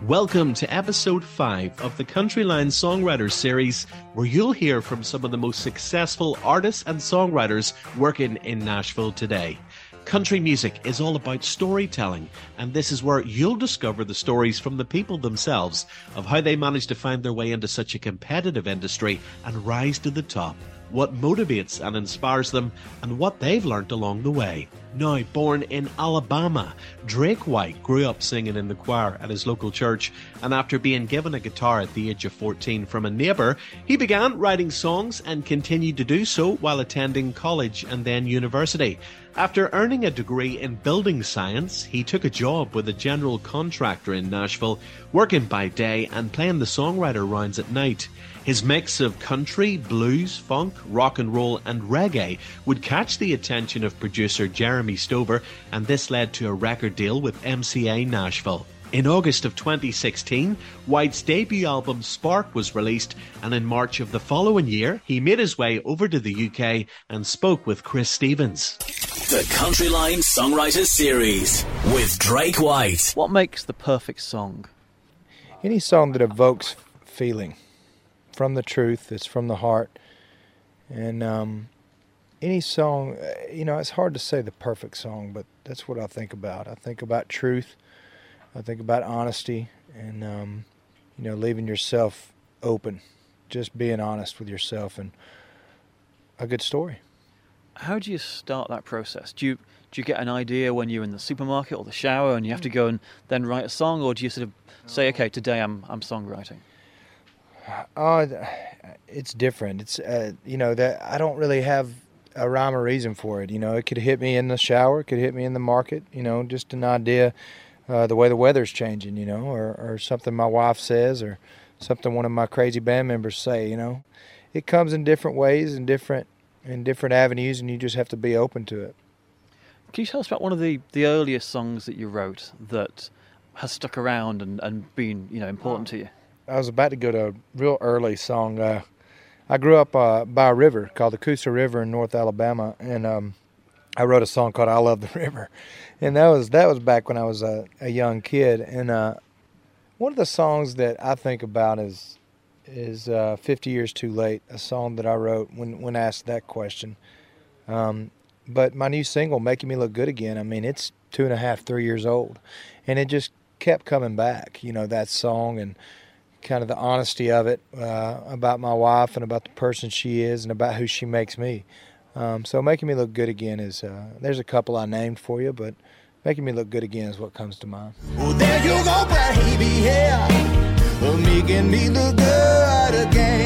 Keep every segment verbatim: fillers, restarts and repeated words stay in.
Welcome to episode five of the Country Line Songwriters series, where you'll hear from some of the most successful artists and songwriters working in Nashville today. Country music is all about storytelling, and this is where you'll discover the stories from the people themselves of how they managed to find their way into such a competitive industry and rise to the top, what motivates and inspires them, and what they've learnt along the way. Now born in Alabama, Drake White grew up singing in the choir at his local church, and after being given a guitar at the age of fourteen from a neighbour, he began writing songs and continued to do so while attending college and then university. After earning a degree in building science, he took a job with a general contractor in Nashville, working by day and playing the songwriter rounds at night. His mix of country, blues, funk, rock and roll and reggae would catch the attention of producer Jeremy Stover, and this led to a record deal with M C A Nashville. In August of twenty sixteen, White's debut album Spark was released, and in March of the following year, he made his way over to the U K and spoke with Chris Stevens. The Country Line Songwriters Series with Drake White. What makes the perfect song? Any song that evokes feeling from the truth, it's from the heart. And um, any song, you know, it's hard to say the perfect song, but that's what I think about. I think about truth. I think about honesty and, um, you know, leaving yourself open, just being honest with yourself, and a good story. How do you start that process? Do you do you get an idea when you're in the supermarket or the shower and you have to go and then write a song, or do you sort of say, okay, today I'm I'm songwriting? Uh, it's different. It's uh, you know, that I don't really have a rhyme or reason for it. You know, it could hit me in the shower, it could hit me in the market. You know, just an idea. Uh, the way the weather's changing, you know, or, or something my wife says, or something one of my crazy band members say, you know. It comes in different ways and different in different avenues, and you just have to be open to it. Can you tell us about one of the, the earliest songs that you wrote that has stuck around and, and been, you know, important to you? I was about to go to a real early song. Uh, I grew up uh, by a river called the Coosa River in North Alabama, and um, I wrote a song called "I Love the River," and that was that was back when I was a, a young kid. And uh, one of the songs that I think about is is uh, fifty Years Too Late, a song that I wrote when when asked that question. Um, but my new single, "Making Me Look Good Again," I mean, it's two and a half, three years old, and it just kept coming back. You know, that song and kind of the honesty of it uh, about my wife and about the person she is and about who she makes me. Um, so Making Me Look Good Again is, uh, there's a couple I named for you, but Making Me Look Good Again is what comes to mind. Oh, there you go, baby, yeah. Oh, making me look good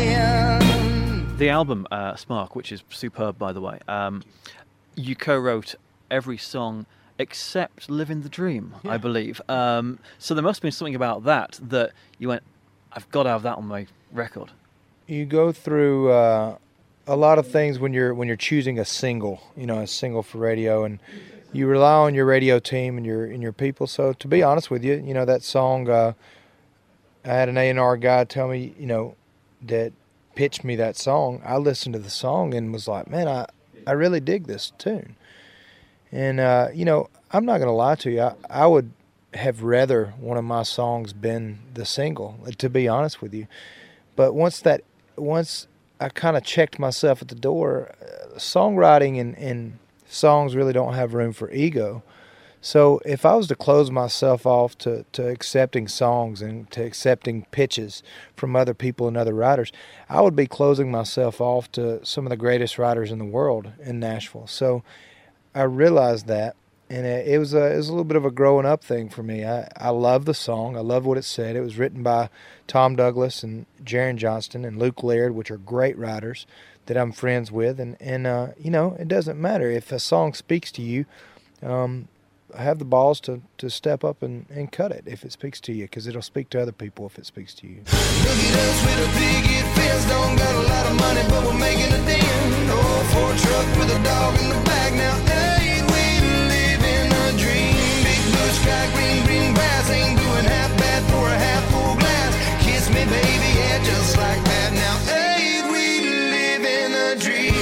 again. The album, uh, Spark, which is superb, by the way, um, you co-wrote every song except Living the Dream, yeah. I believe. Um, so there must have been something about that that you went, I've got to have that on my record. You go through uh, a lot of things when you're when you're choosing a single, you know, a single for radio, and you rely on your radio team and your and your people. So to be honest with you, you know, that song, uh, I had an A and R guy tell me, you know, that pitched me that song. I listened to the song and was like, man, I, I really dig this tune. And, uh, you know, I'm not going to lie to you. I, I would have rather one of my songs been the single, to be honest with you. But once that, once I kind of checked myself at the door, uh, songwriting and, and songs really don't have room for ego. So if I was to close myself off to, to accepting songs and to accepting pitches from other people and other writers, I would be closing myself off to some of the greatest writers in the world in Nashville. So I realized that, and it was a, it was a little bit of a growing up thing for me. I, I love the song. I love what it said. It was written by Tom Douglas and Jaron Johnston and Luke Laird, which are great writers that I'm friends with. And, and uh, you know, it doesn't matter. If a song speaks to you, um, have the balls to, to step up and, and cut it if it speaks to you, because it'll speak to other people if it speaks to you. Look at us with a picket fence, don't got a lot of money, but we're making a dent. Oh, for a truck with a dog in the back now. Hey, we live in a dream. Big blue sky, green, green grass, ain't doing half bad for a half full glass. Kiss me, baby, yeah, just like that now. Hey, we live in a dream.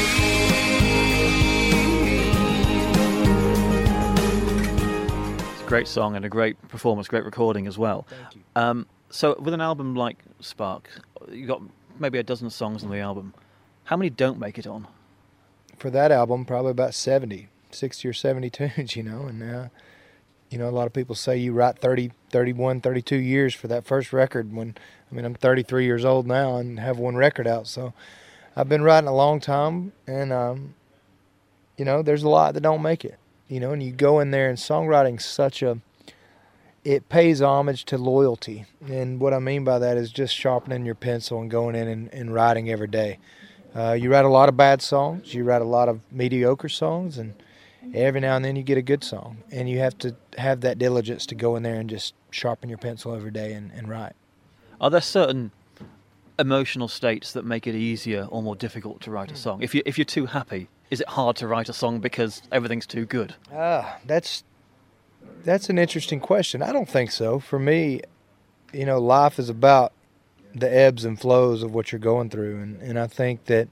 Great song and a great performance, great recording as well. Thank you. Um, so with an album like Spark, you got maybe a dozen songs on the album. How many don't make it on? For that album, probably about seventy, sixty or seventy tunes, you know. And, uh, you know, a lot of people say you write thirty, thirty-one, thirty-two years for that first record when, I mean, I'm thirty-three years old now and have one record out. So I've been writing a long time, and, um, you know, there's a lot that don't make it. You know, and you go in there, and songwriting's such a, it pays homage to loyalty. And what I mean by that is just sharpening your pencil and going in and, and writing every day. Uh, you write a lot of bad songs, you write a lot of mediocre songs, and every now and then you get a good song. And you have to have that diligence to go in there and just sharpen your pencil every day and, and write. Are there certain emotional states that make it easier or more difficult to write a song? If you if you're too happy, is it hard to write a song because everything's too good? Ah, that's that's an interesting question. I don't think so. For me, you know, life is about the ebbs and flows of what you're going through, and, and I think that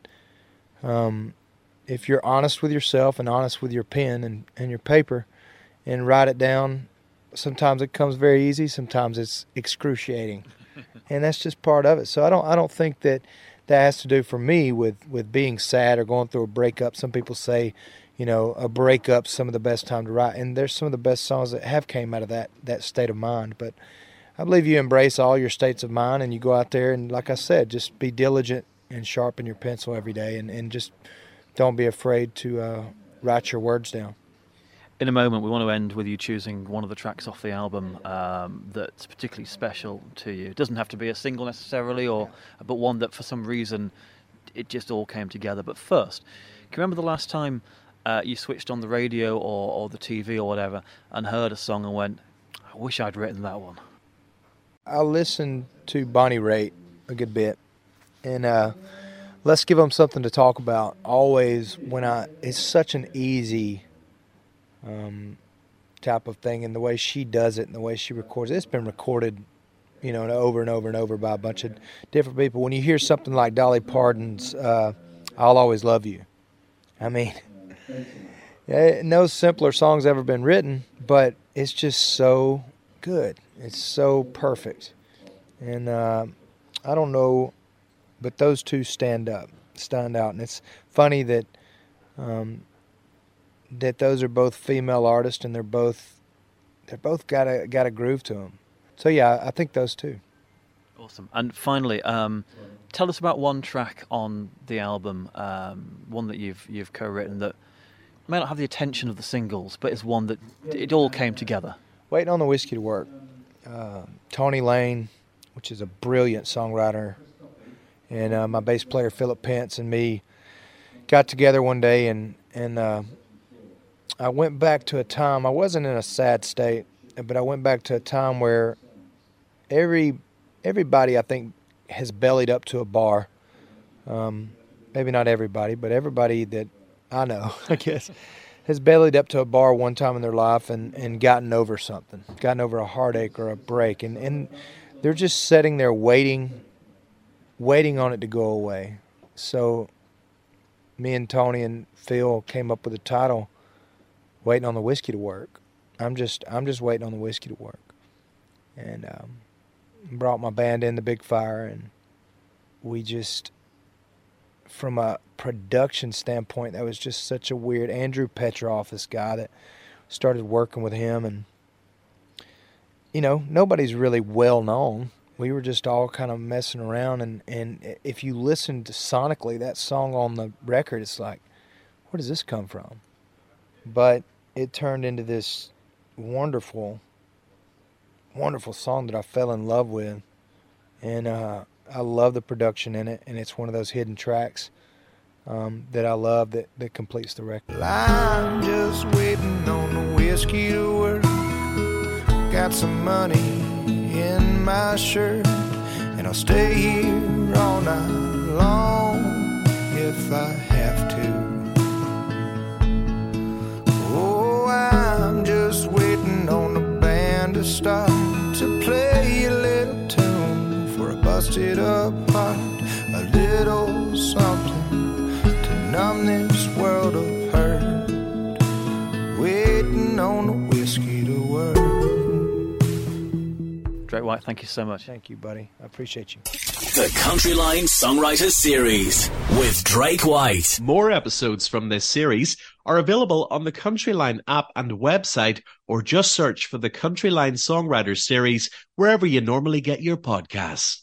um, if you're honest with yourself and honest with your pen and, and your paper and write it down, sometimes it comes very easy, sometimes it's excruciating. And that's just part of it. So I don't I don't think that that has to do for me with, with being sad or going through a breakup. Some people say, you know, a breakup's some of the best time to write. And there's some of the best songs that have came out of that, that state of mind. But I believe you embrace all your states of mind and you go out there and, like I said, just be diligent and sharpen your pencil every day, and, and just don't be afraid to uh, write your words down. In a moment, we want to end with you choosing one of the tracks off the album um, that's particularly special to you. It doesn't have to be a single necessarily, or but one that for some reason it just all came together. But first, can you remember the last time uh, you switched on the radio or, or the T V or whatever and heard a song and went, I wish I'd written that one? I listened to Bonnie Raitt a good bit, and uh, Let's Give Them Something to Talk About. Always when I, it's such an easy Um, type of thing, and the way she does it and the way she records it. It's been recorded, you know, over and over and over by a bunch of different people. When you hear something like Dolly Parton's uh, I'll Always Love You, I mean, no simpler song's ever been written, but it's just so good. It's so perfect. And uh, I don't know, but those two stand up, stand out. And it's funny that um, that those are both female artists, and they're both they're both got a got a groove to them. So yeah, I think those two. Awesome. And finally, um, tell us about one track on the album, um, one that you've you've co-written that may not have the attention of the singles, but it's one that it all came together. Waiting on the Whiskey to Work. Uh, Tony Lane, which is a brilliant songwriter, and uh, my bass player Philip Pence and me got together one day, and and. Uh, I went back to a time, I wasn't in a sad state, but I went back to a time where every everybody, I think, has bellied up to a bar. Um, maybe not everybody, but everybody that I know, I guess, has bellied up to a bar one time in their life and, and gotten over something, gotten over a heartache or a break. And, and they're just sitting there waiting, waiting on it to go away. So me and Tony and Phil came up with a title, Waiting on the Whiskey to Work. I'm just I'm just waiting on the whiskey to work. And um, brought my band in, the Big Fire, and we just, from a production standpoint, that was just such a weird, Andrew Petroff, this guy that started working with him, and you know, nobody's really well known. We were just all kind of messing around, and, and if you listen to sonically that song on the record, it's like, where does this come from? But it turned into this wonderful, wonderful song that I fell in love with. And uh, I love the production in it, and it's one of those hidden tracks um, that I love that, that completes the record. Well, I'm just waiting on the whiskey to work. Got some money in my shirt, and I'll stay here all night long if I have to. Oh, I'm just waiting on the band to start to play a little tune for a busted up heart, a little something to numb this world of hurt. Waiting on the whiskey to work. Drake White, thank you so much. Thank you, buddy. I appreciate you. The Countryline Songwriters Series with Drake White. More episodes from this series are available on the Countryline app and website, or just search for the Countryline Songwriters Series wherever you normally get your podcasts.